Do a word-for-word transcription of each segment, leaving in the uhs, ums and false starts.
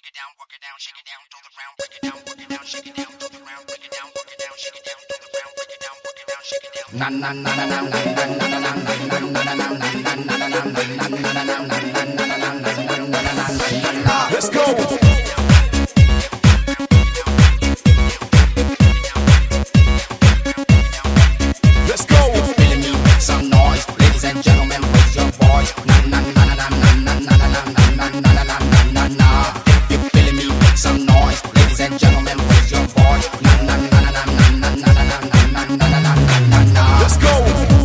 break it down, work it down, shake it down, throw the round, break it down, work it down, shake it down, throw the round, break it down, work it down, shake it down, throw the round, break it down, work it down, shake it down. Na na na na na na na na na na na na na. Let's go. Let's go. If you're feeling me, make some noise, ladies and gentlemen, raise your voice. Na na na na na na na na na na na na na na na. If you're feeling me, make some noise, ladies and gentlemen, raise your voice. Na na na na na na na na na na na na na. Let's go.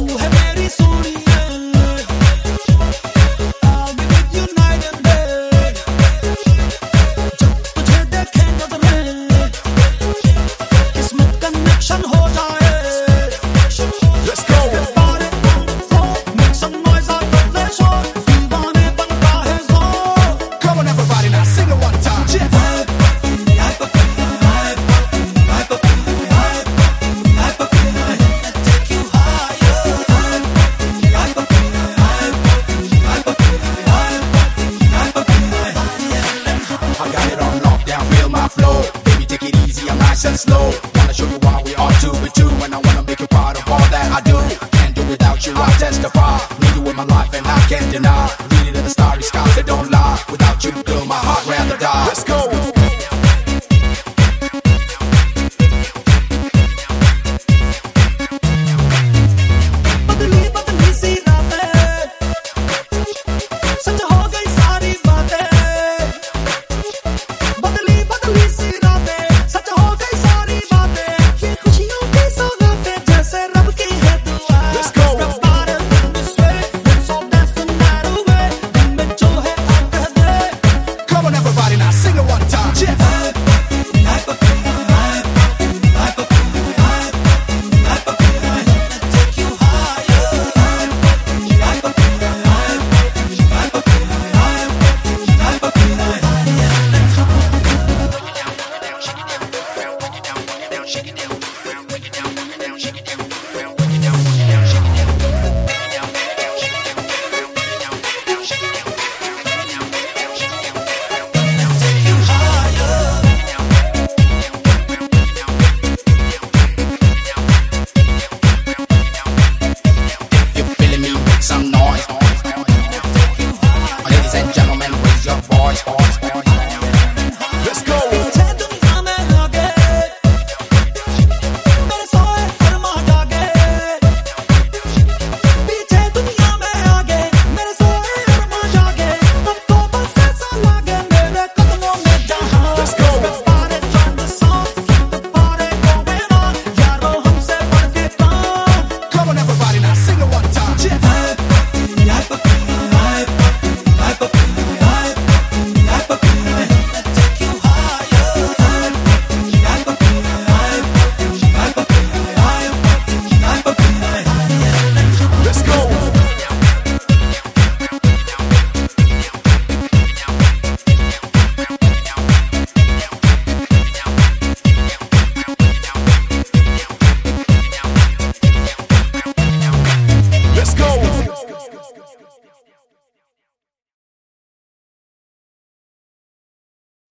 And slow, wanna show you why we are two with two, and I wanna make you part of all that I do. I can't do without you, I testify. Need you in my life and I can't deny. Read it in the starry skies, they don't lie. Without you, girl, my heart rather die. Let's go. Sing it one time. Yeah.